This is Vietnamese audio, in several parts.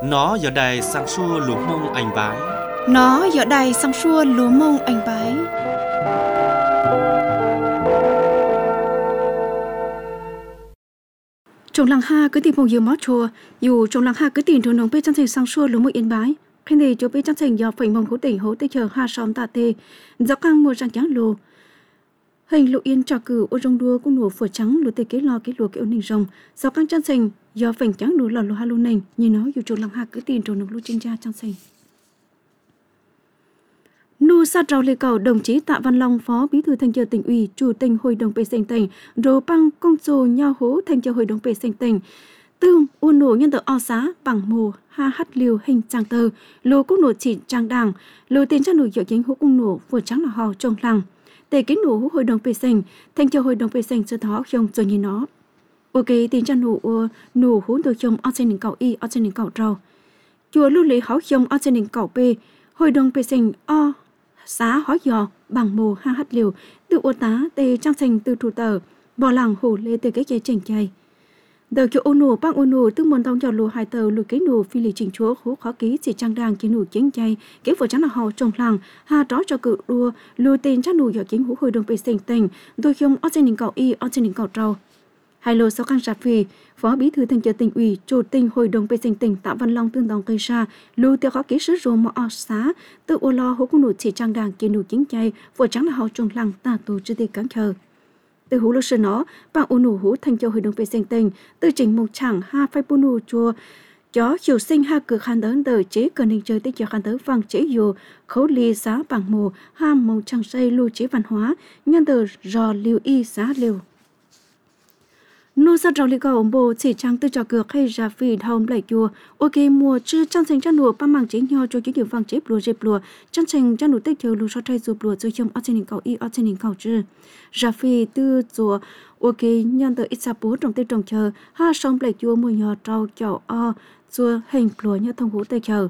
Nó giờ đài sang xua lúa mông anh bái. Nó giờ đài sang xua lúa mông anh bái. Trong làng ha cứ tìm một giờ mót chùa, dù trong làng ha cứ tìm thôn nông bê chân thành sang xua lúa mông yên bái. Khi này chỗ bê chân thành do phẩy mông hữu tỉnh hữu tây chờ ha xóm tà tê, do căng mua răng trắng lù. Hình lụ yên trò cử ô rong đua cũng nổ phở trắng lù tê kế lo kế lùa kế ôn ninh rồng, do căng chân thành do phành trắng đủ lò lù ha lù nành, như nó dù trong làng ha cứ tìm thôn nông lù trên cha chân thành. Nu sát rau lê cầu đồng chí Tạ Văn Long, Phó Bí thư Thanh tra tỉnh ủy, Chủ tịch Hội đồng Bê Sinh tỉnh, Rô Băng Công Sô Nhau Hố Thanh tra Hội đồng Bê Sinh tỉnh, Tương Uôn Nổ Nhân tờ O Xá Bằng Mù Ha Hắt Liều Hình Trang Tờ, Lô Cúc Nổ Chỉ Trang Đảng, Lô Tiền Trang Nổ Dạo Chính Hố Cung Nổ Vừa Trắng Là Hò Trong Lăng, Tề Kính Nổ Hố Hội đồng Bê Sinh, Thanh tra Hội đồng Bê Sinh Sơ Thó Không Rồi Nhìn Nó. Ok, Tiền Trang Nổ Hố Đồ Chông O Trên Nỉnh Cậu Y O Trên Nỉnh Cậu Rau, Chùa Lưu Lý Hó Chông O Trên Nỉnh Cậu B, Hội đồng Bê Sinh O Xá hói giò bằng mồ ha hắt liều tự ô tá tê trang thành từ thủ tờ bỏ làng hổ lê từ cái chạy chỉnh chạy đợt chỗ ô nổ bác ô nổ tức môn thông cho lùa hai tờ lùi cái nổ phi lì chỉnh chúa hú khó ký chỉ trang đàng chỉ nổ chính chạy cái vừa trắng là họ trong làng ha đó cho cự đua lùi tên chắc nổ giờ chính hú hội đồng bê sinh tình đôi khi ở trên đỉnh cầu y ở trên đỉnh cầu trâu hai lô sau khăn sạp phì Phó Bí thư Thanh tra tỉnh ủy, Chủ tịch Hội đồng Bê Sinh tỉnh Tạ Văn Long tương đồng cây sa lưu tiêu khó ký sứ rô mọ xá tự ô lo hố cung nụ chỉ trang đàng kiến nụ chính chay vừa trắng là họ trồng lăng tà tù chưa thể cắn chờ từ hú lô sơn nó bằng ô nụ hú Thanh tra Hội đồng Bê Sinh tỉnh từ trình một chẳng ha phai bù nụ chùa chó chiều sinh ha cực khăn đớn đời chế cần hình chơi tích cho khăn đớn vàng chế dù khấu ly giá bằng mồ ha màu trăng xây lưu chế văn hóa nhân từ rò liều y giá liều nu sát rau lì cầu bồ chỉ trang từ trò cược hay ra phi hồng lại chùa ok mùa chưa trang thành trang nụ ba mảng chế nho cho những điều vàng chế bùa dẹp bùa trang thành trang nụ tích chờ lù so trai dù bùa chơi trong ở trên đỉnh cầu y ở trên đỉnh cầu chưa ra phi từ chùa ok nhân từ ít sa bố trong tây trồng chờ ha sông lại chùa mùa nho trâu chậu o chùa hình bùa như thông hú tây chờ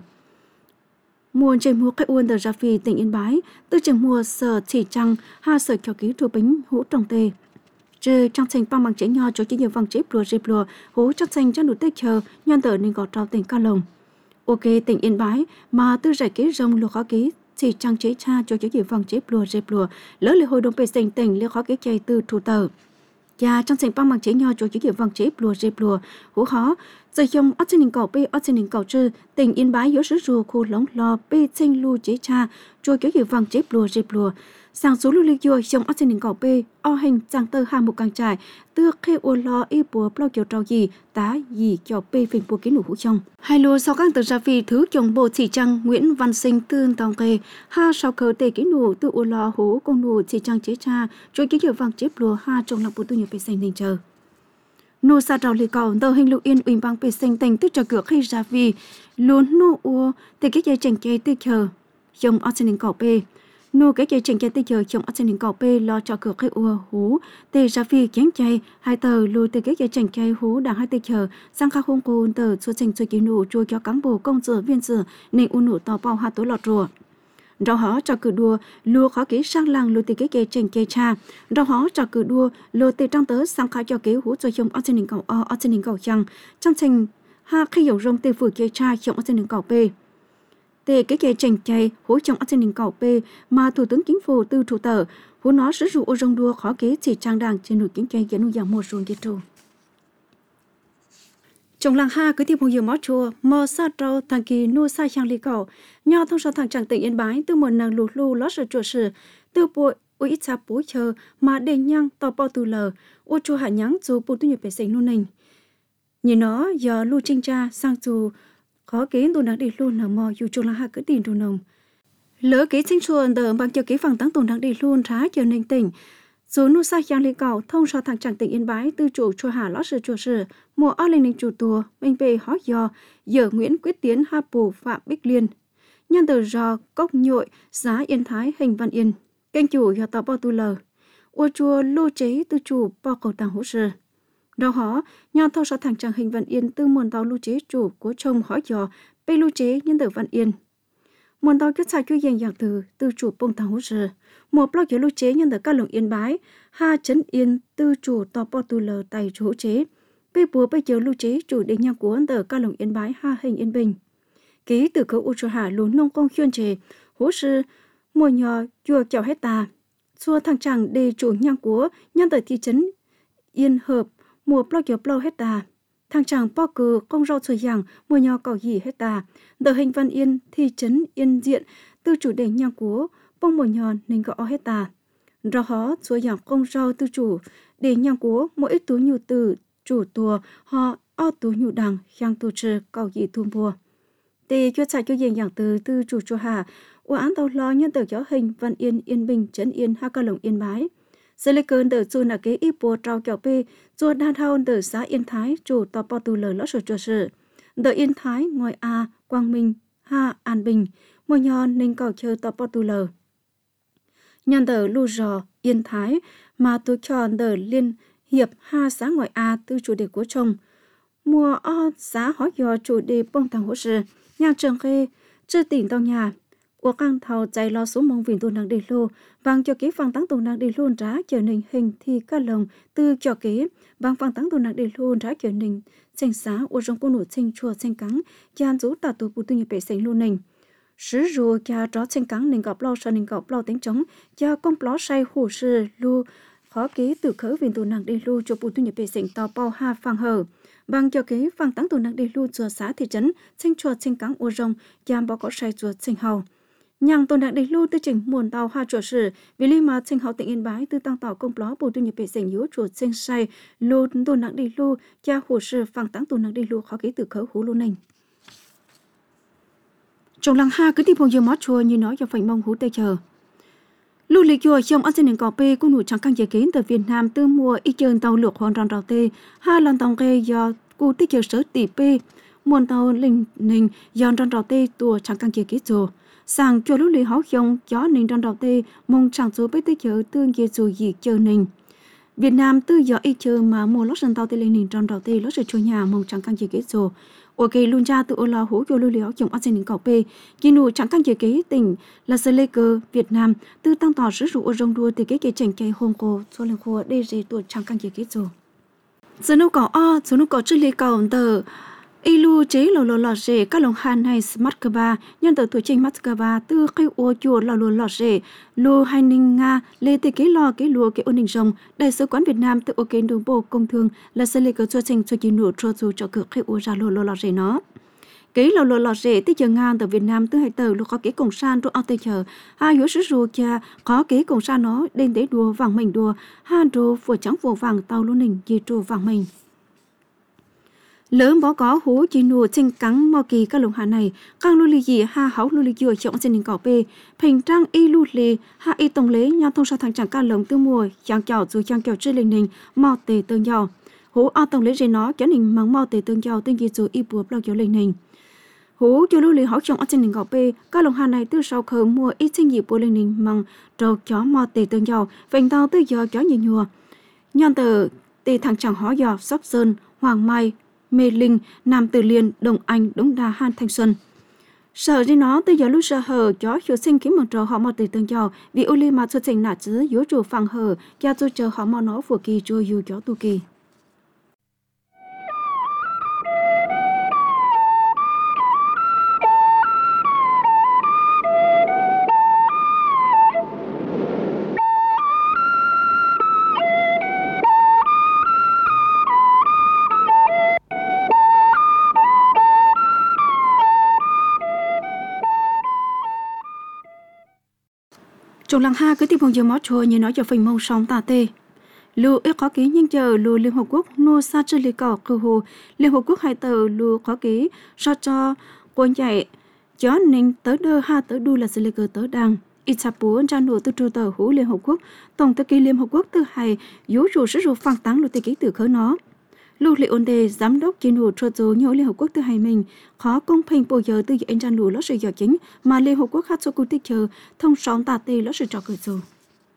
mùa trên mùa cái uôn từ ra phi tỉnh Yên Bái từ trường mùa sở chỉ trang ha sở cho ký thu bính hú trồng tây trừ trang thành ba bằng chế nho cho những nhiều vàng chế bùa dẹp bùa hố trang thành cho nụ tết chờ nhân tờ nên gọt trao tỉnh Cao Lồng. Ok tỉnh Yên Bái mà tư giải kế rồng lô khó ký chỉ trang chế cha cho những nhiều vàng chế bùa dẹp bùa lỡ lệ hội đồng bê sinh tỉnh lê khó ký chay từ thủ tờ. Cha trang thành ba bằng chế nho cho những nhiều vàng chế bùa dẹp bùa hố khó giờ trong ở trên đỉnh cầu b ở trên đỉnh cầu trừ tỉnh Yên Bái yếu sứ rùa khu lóng lò bê sinh lưu chế cha cho những nhiều vàng chế bùa dẹp bùa sang số lưu lịch dùa trong ở trên đỉnh cầu b o hình trang tơ hà một càng trải từ khi ô lo y bùa plau kiểu trâu gì tá gì cho p phình bùa kiến nụ hũ trong hai lô sau các tờ ra phi thứ chồng bộ chỉ trang Nguyễn Văn Sinh tương tòng kề ha sau cờ tề kiến nụ từ ô lo hú công nụ chỉ trang chế cha cho những kiểu vàng chế bùa ha trong lòng bộ tu nhiều p sinh nên chờ nô sa trào lì cầu tờ hình lục yên ủy ban p sinh tình tức cho cửa khi ra phi luôn nô ô tề cái dây chèn chơi tư chờ trong ở trên đỉnh cầu p nô cái chơi trình chơi tây chờ trong ở trên đỉnh cầu p lo cho cửa cái ua hú tê ra phi kiếm chay hai tờ lùi từ cái chơi trình chơi hú đằng hai tây chờ sang khá không cô tờ số trình chơi kiến nụ chua cho cán bộ công sở viên sở nên u nụ tàu bao hai tối lọt rùa rau hó cho cử đua lùa khó ký sang làng lùi từ cái chơi trình chơi cha rau hó cho cử đua lùi từ trang tớ sang khá cho kế hú cho trong ở trên đỉnh cầu o ở trên đỉnh cầu chăng trong trình ha khi dầu rong tê phử chơi cha trong ở trên đỉnh cầu p tề cái kế trình chạy hỗ trong ở trên đỉnh cầu P mà Thủ tướng Chính phủ từ thủ tờ hỗ nó sử dụng ô rong đua khó kế chỉ trang đàng trên nổi kiến chạy dẫn dạng một ruộng kết trù trong làng ha cứ tiếp một nhiều mót chùa mò sa trâu thằng kỳ nuôi sa trang lý cầu nho thông sau thằng chẳng tỉnh Yên Bái từ một nàng lù lù lót sự chùa sử từ bội ô ít sa bố chờ mà để nhang tàu bao từ lờ ô chùa hạ nháng dù bố tu nhập bể sinh luôn nình nhìn nó giờ lưu trinh cha sang dù khó kế tồn đáng đi luôn là mò dù chung là hạ cứ tiền đồ nồng lỡ kế sinh xuân đỡ bằng cho kế phẳng tăng tồn đáng đi luôn rá chờ nên tỉnh số nu sa giang lý cầu thông so thằng chẳng tỉnh Yên Bái tư chủ chùa hà lót sự chùa sử mùa ở lên chủ tùa bên về hót do giờ Nguyễn Quyết Tiến ha bù Phạm Bích Liên nhân từ do cốc nhội giá Yên Thái hình Văn Yên kênh chủ do tàu bao tu lờ ô chùa lô chế tư chủ bao cầu tàng hỗ trợ đó họ nhau thâu so thằng chẳng hình Văn Yên từ nguồn tàu lưu chế chủ của chồng hỏi dò bê lưu chế nhân tử Văn Yên nguồn tàu kết sai cho dành dạng từ chủ bông thằng hỗ trợ một blog kiểu lưu chế nhân tử các lồng Yên Bái ha chấn Yên từ chủ tàu bao tu lờ tài chủ hỗ chế bê bùa bây giờ lưu chế chủ định nhau của nhân tử các lồng Yên Bái ha hình Yên Bình ký từ khẩu u cho hà lú nông công khuyên chế hố sư mùa nhỏ chùa chào hết ta xua thằng chàng đề chủ nhang của nhân tại thị trấn Yên Hợp mùa plo kiểu plo hết ta thằng chàng po cừ công rau sồi giang mùa nhỏ cỏ gì hết ta đờ hình Văn Yên thị trấn Yên Diện từ chủ đề nhang của bông mùa nhỏ nên gõ hết ta rõ hó sồi giang công rau từ chủ để nhang của mỗi ít túi nhu từ chủ tùa họ o túi nhu đằng giang tu trừ cỏ gì thun bùa để cho chạy cho diện dạng từ chủ cho hà ủa án tàu lo nhân tờ gió hình Văn Yên Yên Bình Trấn Yên ha ca lồng Yên Bái sẽ lấy cơn tờ chu là kế y bùa trao kẹo pê chùa đa thao tờ xã Yên Thái chủ tàu po tu lờ lót sửa chùa sự tờ Yên Thái ngoài a Quang Minh ha An Bình mùa nhò nên cầu chơi tàu po tu lờ nhân tờ lu rò Yên Thái mà tôi chọn tờ liên hiệp ha xã ngoài a từ chủ đề của chồng mùa o xã hỏi dò chủ đề bông thằng hỗ trợ nhà trường khê chưa tỉnh tàu nhà của căng thầu chạy lo số mong viện tu năng đi lô bằng cho kế phang táng tu năng đi luôn trả chờ nền hình thì các lồng từ cho kế bằng phang táng tu năng đi luôn trả chờ nền sinh xá của trong cô nụ sinh chùa sinh cắn chan rú tà tu bù tu nhập bể sinh luôn nền sử rùa cha chó sinh cắn nền gọp lo sau nền gọp lo tính trống cha công ló say hồ sư lu khó kế từ khởi viện tu năng đi lu cho bù tu nhập bể sinh tàu bao ha phang hờ bằng cho kế phang táng tu năng đi lu chùa xã thị trấn sinh chùa sinh cắn ô rong chan bao có say chùa sinh hầu nhang tôn đặc đi lưu tư trình muôn tàu ha chùa sử vì lý mà sinh hậu tỉnh Yên Bái tư tăng tàu công ló bù tu nhập bể sành yếu chùa sinh say lưu tôn đặc đi lưu cha hồ sử phang táng tôn đặc đi lưu khó ký từ khởi hú luôn nành trong làng ha cứ tìm phong dương mót chùa như nói cho phành mong hú tây chờ lưu lịch chùa trong ăn xin cỏ pê cũng nụ chẳng căng dễ kiến từ Việt Nam từ mùa y chơn tàu lược hoàn ròn rào tê ha lần tàu kê do cu tích chờ sở tỷ pê muôn tàu linh nình do ròn rào tê tua chẳng căng dễ kiến chùa sang cho lúc lì háo dòng gió nên trong đầu tê mong chẳng số bế tới chợ tương dễ dù gì chờ nình Việt Nam tư gió y chờ mà mua lót sân tàu tê lên nình trong đầu tê lót sân chua nhà mong chẳng căng dễ kế rồi ok luôn cha tự ô lo hố cho lưu lì háo dòng ăn xin cỏ pê kỳ nụ chẳng căng dễ kế tỉnh là sơ lê cơ Việt Nam tư tăng tỏ sử dụng ô rong đua từ cái chành cây hôn cô cho lên khua đê gì tuổi chẳng căng dễ kế rồi giờ nấu cỏ giờ nấu cỏ chữ lì cầu tờ ilu chế lò rễ các lồng han hay Moscow nhân tờ tuổi trình Moscow từ cây ô chùa lò rễ lô hai ninh nga lê tê kế lò kế lùa kế ôn ninh rồng đại sứ quán Việt Nam từ ô kế đường bộ công thương là sẽ lê cơ cho trình cho chín nụ cho dù cho cửa cây ô ra lò rễ nó kế lò rễ tới giờ nga từ Việt Nam từ hai tờ lô có kế cổng san rồi ao tây chờ hai yếu sứ rùa cha có kế cổng san nó đến tế đùa vàng mình đùa hai đồ vừa trắng vừa vàng tàu luôn ninh gì trù vàng mình lớn bó có hú chỉ nụ trên cắn mò kỳ các lồng hà này càng lưu lì gì ha háo lưu lì dừa trọng trên cỏ bê hình trang y lưu lì ha y tổng lấy nhau thông sao thằng chẳng ca lồng tư mùa chẳng chảo rồi chẳng kẹo trên linh nình mò tề tương giàu hú ao tổng lấy rồi nó kéo nình mắng mò tề tương giàu tương gì rồi y bùa bao kéo linh nình hú cho lưu lì háo trọng trên cỏ bê các lồng hà này từ sau khởi mùa ít sinh gì bùa linh nình măng trâu chó mò tề tương giàu vành tàu từ giờ chó nhẹ nhùa nhân tờ tề thằng chẳng hó giò Sóc Sơn Hoàng Mai Mê Linh, Nam Từ Liên, Đồng Anh, Đống Đa, Han Thanh Xuân. Sở đi nó từ giờ lúc sơ hờ cho hiệu sinh kiếm một trò họ mò từ tương giàu vì ô li mà xuất trình nạ chứ yếu chủ phẳng hờ cho tôi chờ họ mò nó phổ kỳ cho dù cho tu kỳ. Trong làng ha cứ tìm phong dương mót chùa như nói cho phình mông sóng tà tê. Lưu ít khó ký nhưng chờ lưu Liên Hợp Quốc nô sa chư lì cỏ cơ hồ Liên Hợp Quốc hai tờ lưu khó ký so cho quân chạy chó ninh tới đơ ha tới đu là xử lý cơ tới đăng. Ít sạp bố ra nổ từ trụ tờ hữu Liên Hợp Quốc tổng thư ký Liên Hợp Quốc từ hay dấu rủ sử dụng phản táng lưu tê ký từ khởi nó. Lưu lị ôn đề giám đốc chính hữu trô dấu nhớ Liên Hợp Quốc từ hay mình khó công bình bổ giờ từ anh ra nổ lót sự dò chính mà Liên Hợp Quốc hát số cụ tích chờ thông sóng tà tê lót sự trò cười dù.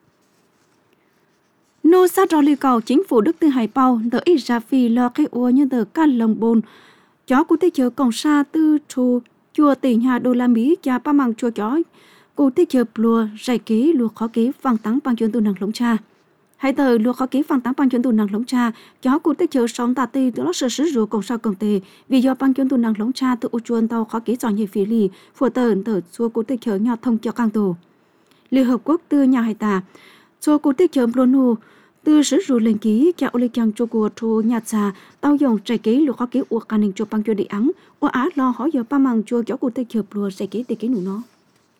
Nô sát rò lưu cầu chính phủ Đức từ hải bao đỡ ít ra phi lo cái ua như tờ can lồng bồn chó cụ tích chờ cổng xa tư trù chùa tỷ nhà đô la Mỹ cha ba mang chùa chó cụ tích chờ lùa rải ký lùa khó ký vàng táng bằng chuyên tu năng lũng cha. Hãy tờ lúa khó ký phản tán băng chuyên tù năng lống cha, cho cụ tích chở sống tà tì từ lót sở sử rùa cộng sao công tề, vì do băng chuyên tù năng lống cha từ u chuôn tàu khó ký dọn nhị phí lì, phùa tờ xua cụ tích chở nhỏ thông cho căng tù. Liên Hợp Quốc từ nhà hải tà, xua cụ tích chở Bruno, từ sử rùa lên ký, cho ô lê chăng cho cụ trù nhà trà, tàu dòng trái ký lúa khó ký ua cà ninh cho băng chuyên địa ắng, ua á lo hỏi giờ ba măng cho cụ tích chở lúa trái ký tì ký nụ nó.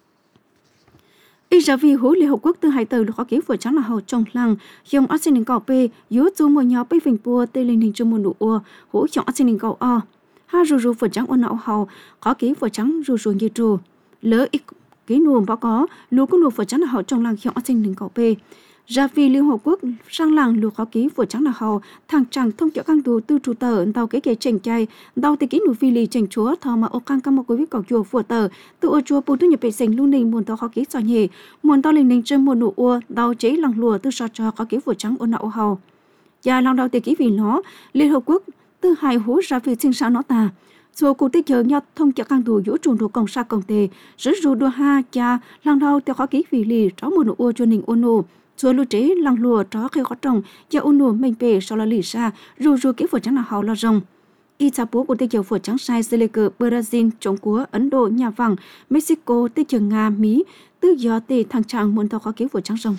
Israel hữu Liên Hợp Quốc từ hai tờ khó ký vừa trắng là hậu trong lăng dùng arsenin cầu p yếu dù một nhỏ bay phình bùa tây linh hình trong mùa nụ ua hữu chọn arsenin cầu o ha rù vừa trắng ôn nạo hậu khó ký vừa trắng rù như rù lỡ ít ký nuông báo có lúa có nuông vừa trắng là hậu trong lăng dùng arsenin cầu p ra vì Liên Hợp Quốc sang làng lúa khó ký vừa trắng là hậu thằng chẳng thông cho căng tù tư trụ tờ tàu cái chèn chay tàu tây ký nụ phi lì chèn chúa thò mà ô căng cam một quý cầu chùa vừa tờ tự ô chùa bù tư nhập vệ sinh luôn ninh muôn tàu khó ký sò nhẹ muôn tàu linh ninh trên muôn nụ ua tàu chế lăng lúa tư sò cho khó ký vừa trắng ôn nạo hậu và lăng tàu tây ký vì nó Liên Hợp Quốc tư hai hú ra vì sinh sản nó ta số cụ tích chờ nhau thông cho căng tù vũ trụ đồ công sa công tề rất ru đua ha cha lăng tàu theo khó ký vì lì rõ muôn nụ ua cho ninh ôn nụ chúa lưu chế lăng lùa tró khi khó trồng và ôn nụ mình bề sau là lì xa ru kỹ phở trắng là hào lo rồng y cha bố của tây châu phở trắng sai Seleker Brazil Trung Quốc Ấn Độ Nhà Vàng Mexico tây châu Nga Mỹ tư do tây thằng chàng muốn tàu khó kỹ phở trắng rồng.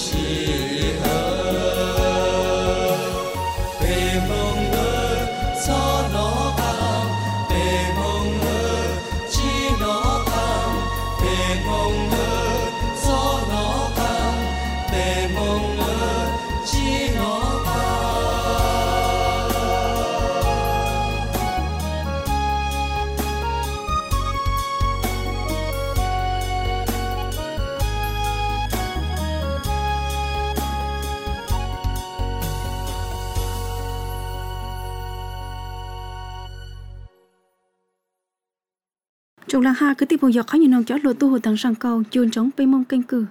Trong làng ha cứ tiếp tục dọc khó nhìn nông chó lô tu hồ tầng sang cầu chuồn trống bê mông canh cử.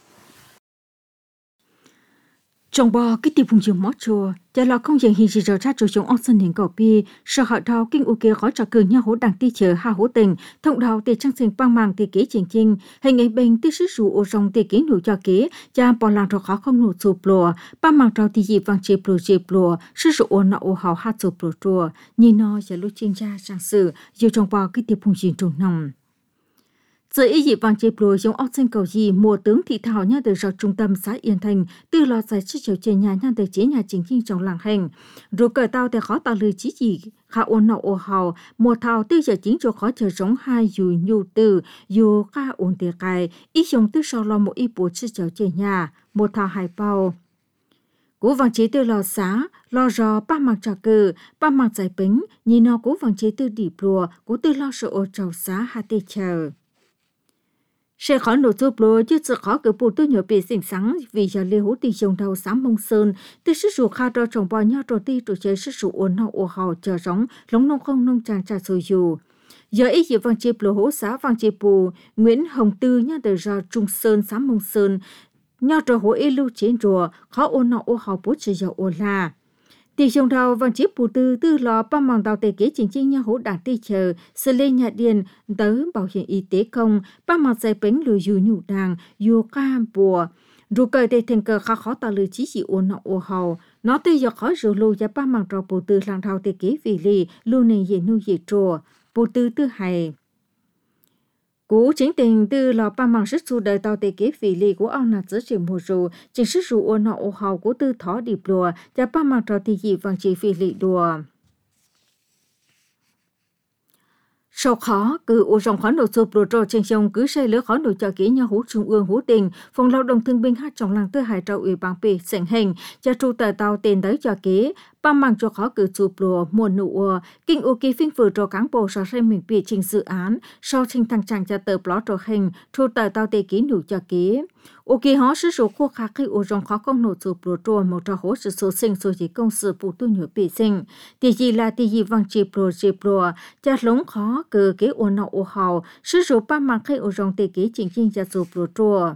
Trong bò cái tiệp vùng trường mót chùa, cha lo không dành hình gì ra cho chúng ông sân hình cỏ pi, sợ họ thao kinh u kia khó trả cử nhau hỗ đảng ti chờ ha hỗ tình, thông đào tề trang sinh băng màng tề kế chỉnh chinh, hình ảnh bên tư sức rủ ô rong tề kế nụ cho kế, cha bò làng trò khó không nụ sụp lùa, băng màng trò tì dịp vàng chếp lùa, sức rủ ô nọ ô hào hát sụp lùa chùa, nhìn nó giờ lúc chuyên gia sang sử, dù trong bò cái tiệp vùng trường trùng nòng. Dưới ý dịp vàng chếp lùa giống ốc xanh cầu gì mùa tướng thị thảo nha từ rọ trung tâm xã Yên Thành từ lò giải sức chiều trên nhà nha từ chế nhà chính kinh trong làng hành rồi cởi tao thì khó tao lư chí gì khá ôn nọ ô hào mùa thảo tư giờ chính cho khó chờ giống hai dù nhu từ dù ca ôn tiền cài ý dùng tư sau lo một ý bố sức chiều trên nhà mùa thảo hai bao cú vàng chế từ lò xá lo rò ba mặt trà cử ba mặt giải bính nhìn nó cú vàng chế từ đỉ lùa cú tư lo sợ ô trầu xá hai tê chờ. Sẽ khó nổ chụp lúa chứ sự khó cứ bù tôi nhớ bị xỉn sáng vì giờ lê hú tì dòng đầu sáng mông sơn từ sức rủ khá đo trồng bò nhau trò ti trụ chế sức rủ ổn hậu ổ hào chờ róng lóng nông không nông tràng trà sôi dù. Giờ ý dịp vàng chếp lúa hú xá vàng chếp bù Nguyễn Hồng Tư nha đời ra Trung Sơn sáng mông sơn nhau trò hú ý lưu chế rùa khó ổn hậu ổ hào bố trì giờ ổ là. Tỷ dòng đầu vàng chếp bù tư lò ba màng đào tề kế chính chính nhau hỗ đảng ti chờ xử lê nhà điện tớ bảo hiểm y tế công ba màng giải bánh lùi dù nhủ đàng dù ca bùa dù cởi tề thành cờ khá khó tạo lùi chí chỉ ổn nọ ô hào nó tư do khó rủ lùi giá ba màng trò bù tư làng thao tề kế vì lì lưu nền dễ nuôi dễ trùa bù tư hài. Cú chính tình từ lò ba màng sức su đời tàu tề kế vì lì của ông nạt giữa trường mùa rù chính sức rù ôn họ ô hào của tư thó điệp lùa và ba màng trò tì dị vàng chỉ vì lì đùa. Sau khó, cứ ô rong khó nổ sụp lùa trò trên sông cứ xây lỡ khó nổ cho kỹ nhà hú trung ương hú tình, phòng lao động thương binh hát trong làng tư hải trao ủy ban bì sảnh hình, cha trụ tờ tàu tiền tới cho kỹ, ba màng cho khó cứ sụp lùa mùa nụ kinh ô kỳ phinh phử trò cán bộ so xây mình bị trình dự án, so trình thăng tràng cho tờ blog trò hình, trụ tờ tàu tề kỹ nụ cho kỹ. Ô kỳ hóa sử dụng khô khá khi ô rong khó công nổ sụp lùa trò một trò hố sử số sinh số chỉ công sự phụ tu nhựa bị sinh. Tỷ gì là tỷ gì vàng chịp lùa, cha lống khó cứ kế ô nọ ô hào, sử dụng ba màng khi ô rong tề kỹ chính cho sụp lùa trò.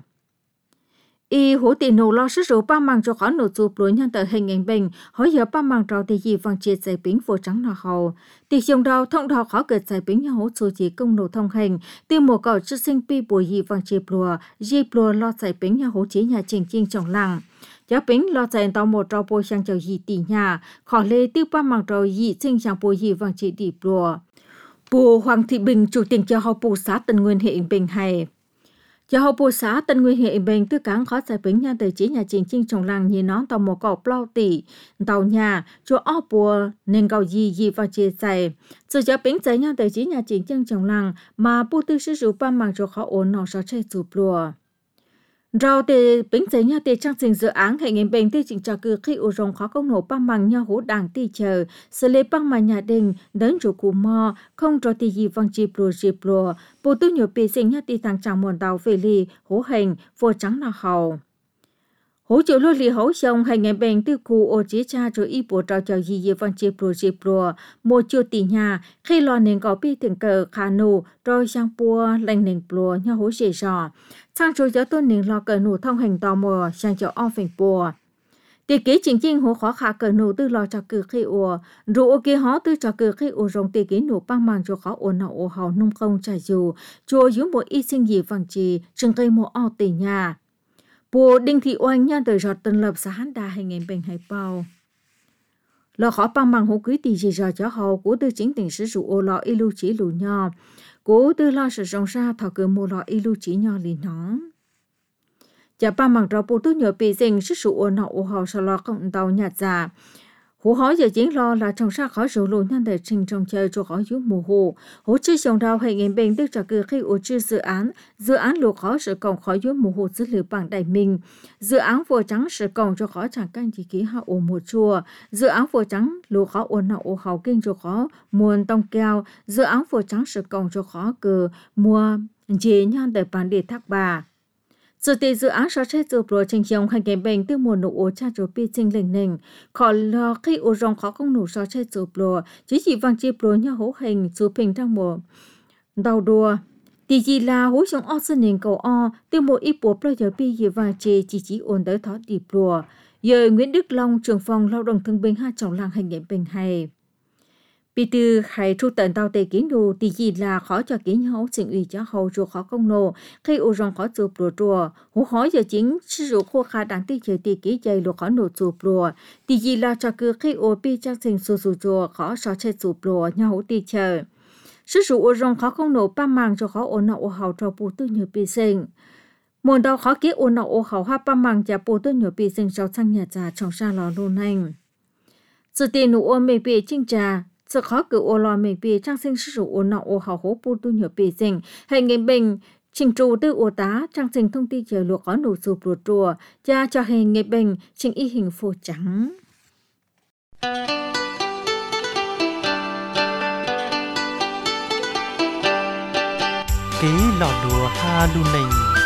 Y hữu tỷ nổ lo sử dụng ba màng cho khó nổ sụp lùa nhân tờ hình ảnh bình, hỏi giờ ba màng trò tỷ gì vàng triệt giải bính vô trắng nọ hào. Tỷ dòng đầu thông đào khó ghệt giải bính nhau hỗ số chỉ công nổ thông hành, từ một cầu chức sinh pi bùi gì vàng triệt lùa lo giải bính nhau hỗ chế nhà trình trinh trong làng. Giá bính lo giải tàu một trò bồi sang chầu gì tỷ nhà, khó lê tư ba màng trò gì sinh sang bùi gì vàng triệt điệp lùa. Bùa Hoàng Thị Bình chủ tịch cho học bù xã Tân Nguyên huyện Bình hay. Cho học bù xã Tân Nguyên huyện Bình tư cán khó giải bính nhà tờ chế nhà trình trinh trong làng như nó tàu một cầu plau tỷ tàu nhà cho ốc bùa nên cầu gì và chia sẻ sự giá bính giải nhà tờ chế nhà trình trinh trong làng mà bù tư sử dụng ba màng cho khó ổn nó sẽ chơi sụp lùa. Rau tê bính giải nhà tê trang trình dự án hệ nghề bệnh tư chỉnh cho cư khi ổ rồng khó công nổ ba màng nhau hỗ đảng tì chờ xử lý băng mà nhà đình đến chỗ cù mò không cho tì gì văng chịp lùa bù tư nhiều bì sinh nhà tì thằng chẳng muộn tàu về lì hỗ hành vô trắng nào hầu. Hỗ trợ lô lì hỗ xong hệ nghề bệnh tư cụ ổ chế cha rồi y bộ trò cho gì văng chịp lùa một chiều tì nhà khi lo nền có bì thường cờ khả nụ rồi sang bùa lành nền lùa nhau hỗ dễ dò. Sang rồi giáo tôn nền lo cờ nụ thông hành tò mò sang cho ong phình bùa. Tỷ kế chính chính hỗ khó khả cờ nụ tư lo cho cử khi ổ. Rủ ô kê hó tư cho cử khi ổ rồng tỷ kế nụ băng màng cho khó ổ nọ ổ hào nông không trả dù. Chùa dưới bộ y sinh gì vàng trì trừng cây mùa o tỷ nhà. Bùa Đinh Thị Oanh nha đời giọt tân lập xã Hán Đà hay ngành bệnh hay bao. Lo khó băng màng hỗ quý tỷ gì rồi cho hầu của tư chính tỉnh sử dụng ô lo y lưu chỉ lù nho. Cố tư lo sử dụng ra thọ cử mô lo y lưu chỉ nho lì nó. chả ba mặc ra bộ tu nhớ bị dình sức sụ nọ ô họ sau lo cộng tàu nhạt già hú hỏi giờ chiến lo là trong sa khỏi sổ lùn nhân để trình trong chơi cho khỏi giúp mùa hồ hú chi trồng đào hệ nghề bên tức trả cứ khi ô chi dự án lụa khó sự cộng khỏi giúp mùa hồ dữ liệu bằng đại mình dự án vừa trắng sự cộng cho khỏi chẳng can chỉ ký hạ ô mùa chùa dự án vừa trắng lụa khó ô nọ ô hậu kinh cho khó muôn tông keo dự án vừa trắng sự cộng cho khó cờ mua chế nhân để bản địa thác bà sự tỷ dự án so sánh từ pro trình chiong hành cảnh bệnh từ mùa nụ cha cho pi trình lệnh nền khỏi lo khi ô rong khó không nụ so sánh từ pro chỉ vang chi pro nhau hỗ hình từ bình trong mùa đầu đùa tỷ gì là hỗ trong o sơn nền cầu o từ mùa ít bộ pro giờ pi gì vang chỉ ổn tới thọ tỷ pro giờ Nguyễn Đức Long trưởng phòng lao động thương binh hai trọng làng hành cảnh bệnh hay bị từ hay thu tận tàu tề kiến đồ thì gì là khó cho kiến hậu sinh ủy cho hậu chùa khó công nô khi ô rong khó chụp đồ chùa hú hỏi giờ chính sử dụng khô khá đáng tiếc chờ tì ký dây đồ khó nổ chụp đồ thì gì là cho cứ khi ô pi trang sinh su chùa khó so chơi chụp đồ nhau tì chờ sử dụng ô rong khó công nô ba màng cho khó ô nọ ô hậu cho bù tư nhiều pi sinh môn đầu khó ký ô nọ ô hậu ha ba màng cho bù tư nhiều pi sinh sau sang nhà trà trong sa lò luôn anh sự tiền nụ ô mê pi chinh trà sự khó cử ô lò mình bị trang sinh sử dụng ô nọ ô hào hố bù tu nhờ bị dình hệ nghề bệnh trình trụ tư ô tá trang sinh thông tin chờ luộc có nổ sụp ruột rùa cha cho hệ nghề bệnh trình y hình phổ trắng Kế lò đùa ha lu nình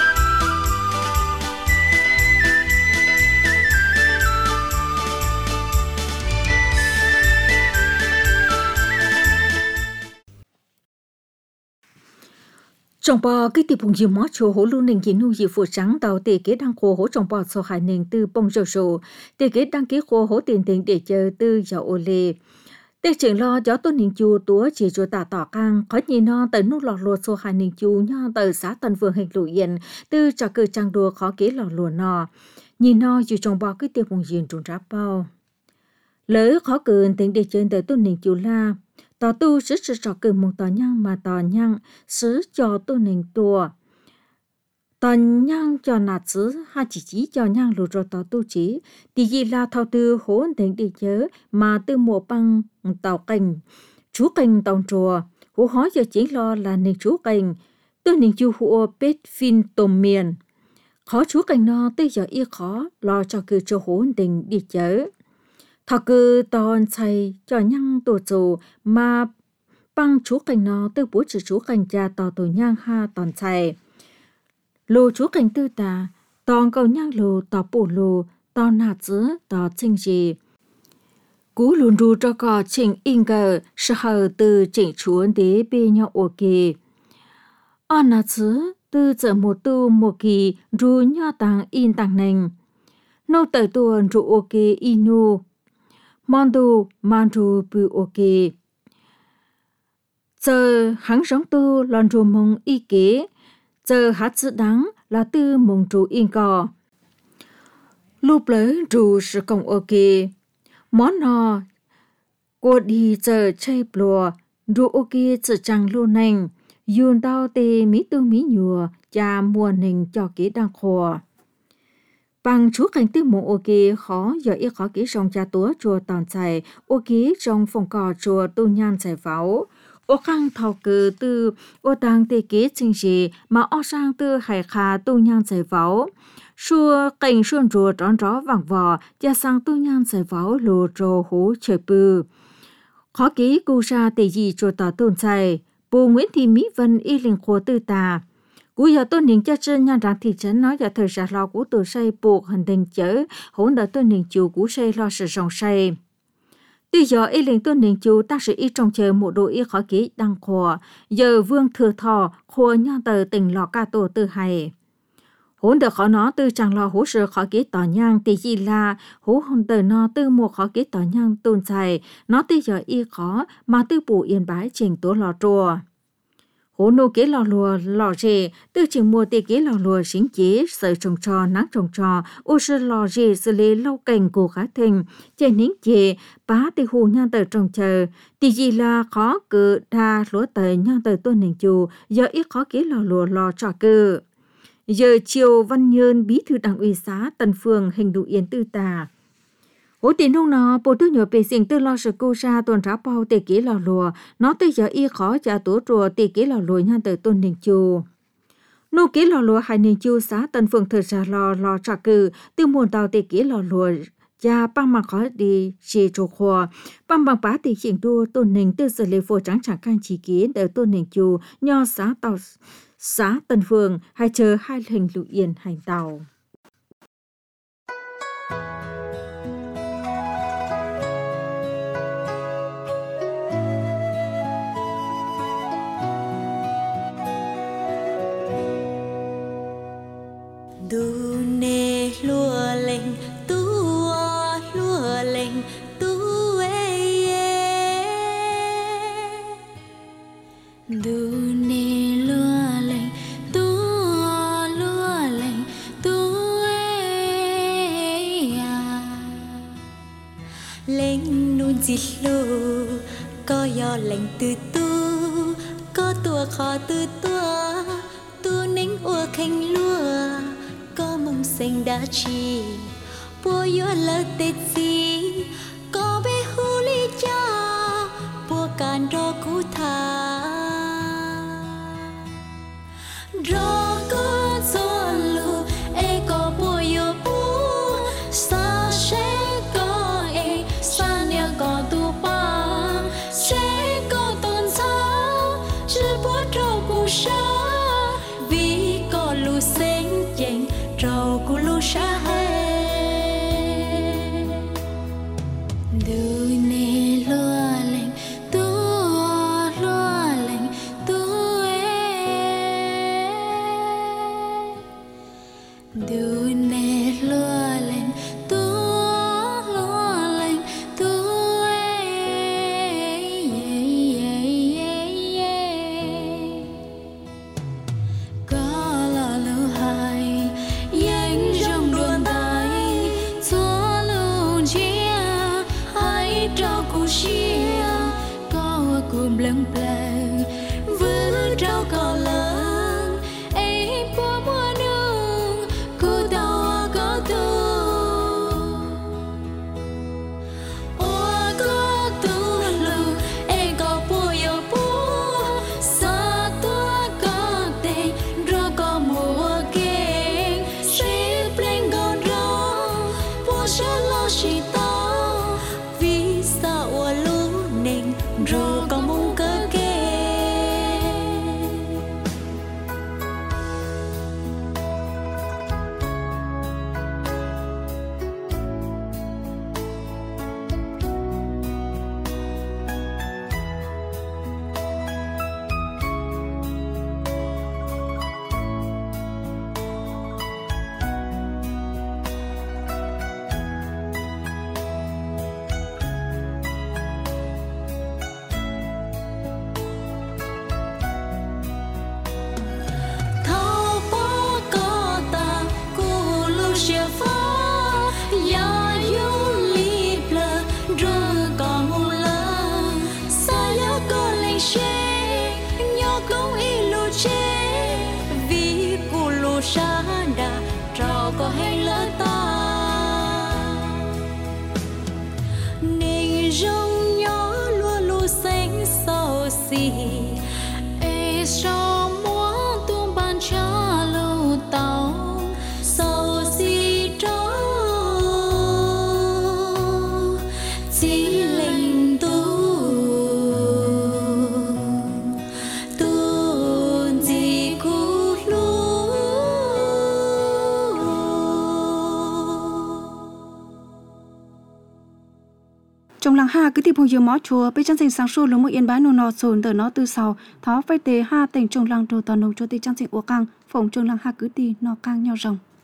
trong bò cái tiệp hùng gì mót cho hổ luôn nền kiến gì phụ trắng tàu tề kế đăng khô hổ trong bò so hải nền từ bông rổ rổ tề kế đăng ký khô hổ tiền để chờ từ dạo ô lê tề trưởng lo cho tôn nền chu túa chỉ cho tả tỏ căng khó nhìn nó tới nút lọt lùa so hải nền chu nho tới xã Tân Vương hình lụi yên từ trò cử trang đùa khó kế lọt lùa nọ nhìn nó dù trong bò cái tiệp hùng gì trùng ráp bao lỡ khó cử tiền để chơi tới tôn nền chu la tỏ tu sứ trò cử một tỏ nhang mà tỏ nhang sứ cho tu nền tua tỏ nhang cho nạt sứ hai chỉ cho nhang lù rồi tỏ tu chỉ thì gì là thao tư hỗn định đi chớ mà tư mùa băng tàu cành chú cành tàu chùa hú hỏi giờ chỉ lo là nền chú cành tu nền chu hùa bết phin tôm miền khó chú cành no tới giờ y khó lo cho cử cho hỗn định đi chớ thọ cư toàn xây cho nhang tổ chủ mà băng chú cảnh nó từ bố chỉ chú cảnh cha tỏ tổ nhang ha toàn xây lô chú cảnh tư tà toàn cầu nhang lô tỏ bổ lô tỏ nạt dứ tỏ chinh gì cú luôn ru cho có chỉnh in gờ sự hờ từ chỉnh chuốn đế bê nhau ô kì on nạt dứ từ giờ một tu một kỳ ru nhau tăng in tăng nành nô tới tuần ru ô kì inu Mondu mandu bu ok. Giờ hắn sống tu lon ru mong y kế. Giờ hát sự đáng là tư mong ru yên cò. Lúc lấy ru sự công ok. Món nọ. Cô đi giờ chơi plùa. Ru ok sự chẳng luôn nành. Yun đau tê mí tư mí nhùa. Cha mua nành cho kế đang khổ. Bằng chú cảnh tư mong ok khó giờ y khó ký trong cha túa chùa toàn chạy ô ký trong phòng cò chùa tu nhan giải pháo ô khang thảo cử tư ô tăng tê ký chính gì mà ô sang tư hải khá tu nhan giải pháo xua cảnh xuân rùa trón rõ vàng vò cha sang tu nhan giải pháo lùa trồ hú trời bư khó ký cụ ra tê gì chùa tỏ tôn chạy bù Nguyễn Thị Mỹ Vân y linh khổ tư tà cú giờ tôi nhìn cho chân nhân rằng thị trấn nói giờ thời gian lo của tôi xây buộc hình thành chở hỗn đỡ tôi nhìn chủ cú xây lo sự rong xây tuy giờ y liền tôi nhìn chủ ta sự y trong chờ một đội y khỏi kỹ đăng khổ giờ vương thừa thọ khổ nhân tờ tình lò ca tổ tư hay hỗn đỡ khó nó tư chẳng lo hỗ sự khỏi kỹ tỏ nhang thì gì là hỗ hôn tờ nó tư một khỏi kỹ tỏ nhang tôn xài nó tuy giờ y khó mà tư bù yên bái trình tố lò trùa hổ nô kế lò lùa lò rề tư chừng mua tê kế lò lùa xính chế sợi trồng trò nắng trồng trò ô sư lò rề xử lý lâu cảnh của khá thình trên nín chê bá tê hù nhan tờ trồng chờ tì gì là khó cự đa lúa tờ nhan tờ tôn nền chù giờ ít khó kế lò lùa lò trò cự Giờ chiều Văn Nhơn bí thư đảng ủy xã Tân Phường hình đủ yến tư tà. Hỗ tiền hôm nó, bộ tư nhớ bề sinh tư lo sự cô ra tuần ráo bao tề ký lò lùa, nó tư giờ y khó trả tố rùa tề ký lò lùa nhan tới tuần nền chù. Nô ký lò lùa hai nền chù xã Tân Phường thời ra lò trả cử, tư muôn tàu tề ký lò lùa, và bằng bằng khó đi xì trô khoa, bằng bằng bá tề khiển đua tuần nền tư giờ lê phổ trắng chẳng khăn chỉ ký tới tuần nền chù, nho xã Tân Phường, hai chờ hai hình lụ yên hành tàu. Du nê lúa lên tu ê du nê lúa lên tu ê lên nu dịch lù có yo lên từ tu có tua khó từ tua tu nính ua khanh lúa có mong xanh đã chi bùa yo lơ tết gì có bé hu li cha bùa can ro cú tha ro có gió lu e có bùa yo bùa sa sẽ có e sa nia có tu pa sẽ có tôn sao chỉ bùa ro cú sa vì có lu xanh chênh rau củ lu sa hè du nê lúa lên tu ê du nê lúa lên tu ê có là lu hai lâng pleng vỡ trao cò lâng ấy qua mùa nương cô tao có tu có tu lu ấy có bùa yo bùa sa tua có tê ro có mùa keng sẽ pleng gòn ro bùa sa lo si tao vì sa ua lu neng ro có có hay lỡ ta nên rong nhỏ lúa lu xanh sầu xì ê sao muốn tung ban cha lu tàu sầu xì trâu chỉ linh tu gì cũ trong làng ha cứ tìm hồi giờ mó chùa bây chân sinh sáng sủa lúc một yên bái nô nọ sồn tờ nó từ sau thó phải tề ha tỉnh trong làng đồ tờ nông cho tê chân sinh uo căng phòng trong làng ha cứ tì nọ căng nhau rồng.